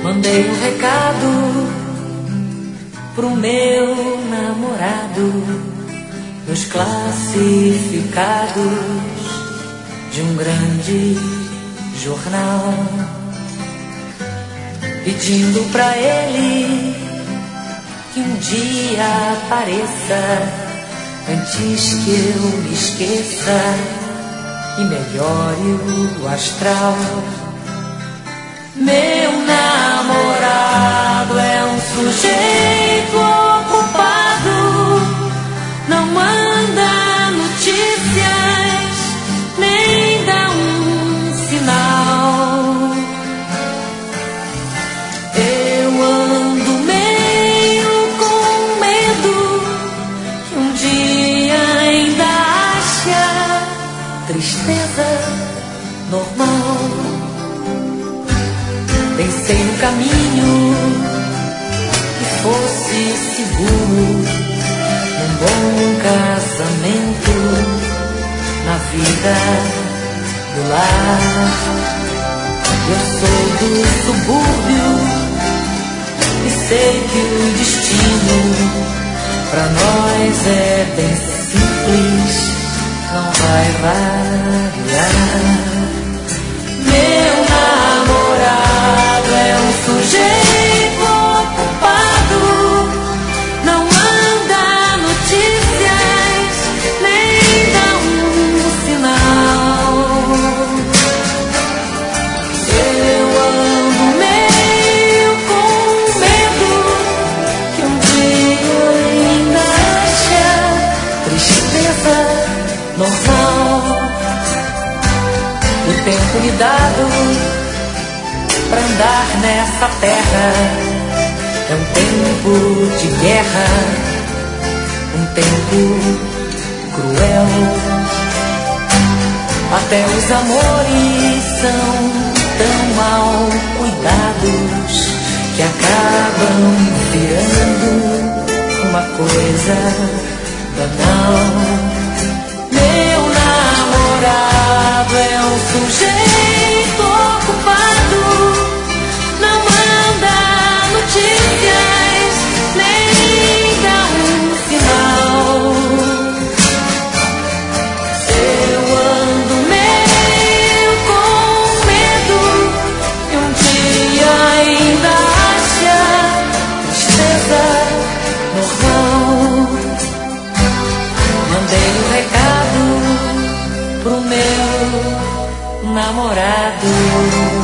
Mandei um recado pro meu namorado nos classificados de um grande jornal, pedindo pra ele que um dia apareça antes que eu me esqueça e melhore o astral. Meu namorado é um sujeito ocupado, não manda notícias, nem dá um sinal. Eu ando meio com medo que um dia ainda acha tristeza normal. Pensei no caminho que fosse seguro, num bom casamento, na vida do lar. Eu sou do subúrbio e sei que o destino pra nós é bem simples, não vai variar. Meu namorado é um sujeito ocupado, não manda notícias, nem dá um sinal. Eu ando meio com medo que um dia ainda acha tristeza normal. O tempo me dado pra andar nessa terra é um tempo de guerra, um tempo cruel. Até os amores são tão mal cuidados que acabam virando uma coisa banal. Meu namorado é um sujeito ocupado, não manda notícias, nem dá um sinal. Eu ando meio com medo que um dia ainda acha tristeza normal. Mandei um recado pro meu namorado.